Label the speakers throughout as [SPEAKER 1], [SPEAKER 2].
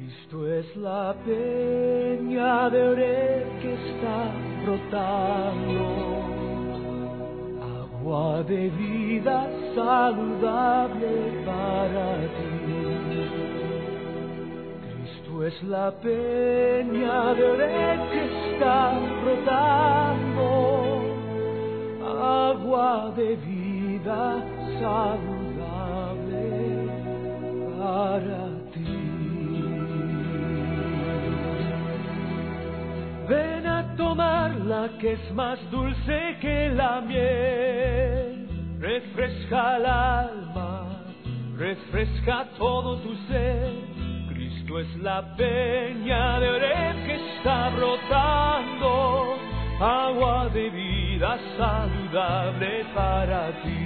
[SPEAKER 1] Cristo es la peña de Oreb que está brotando, agua de vida saludable para ti. Cristo es la peña de Oreb que está brotando, agua de vida saludable para ti. Ven a tomarla que es más dulce que la miel, refresca el alma, refresca todo tu ser. Cristo es la peña de Oreb que está brotando, agua de vida saludable para ti.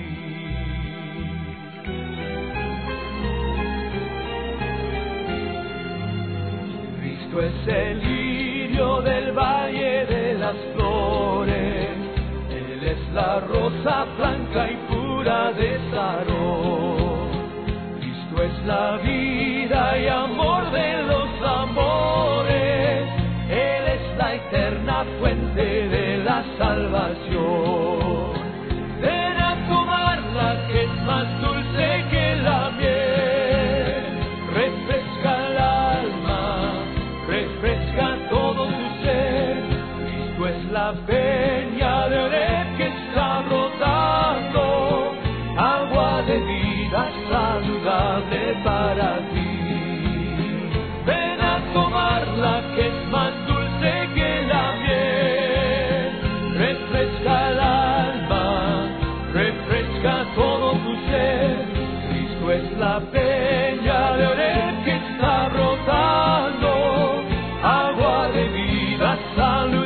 [SPEAKER 1] Cristo es el lirio del valle de las flores, Él es la rosa blanca y pura de Sarón. Cristo es la vida y amor de los amores, Él es la eterna fuente de la salvación. Ven a tomarla que es más dulce que la miel, refresca el alma, refresca todo tu ser. Cristo es la peña de Oreb que está brotando, agua de vida saludable para ti. Ven a tomarla que es más dulce que la miel, refresca el alma, refresca todo tu ser. Cristo es la peña de Oreb que está brotando, agua de vida saludable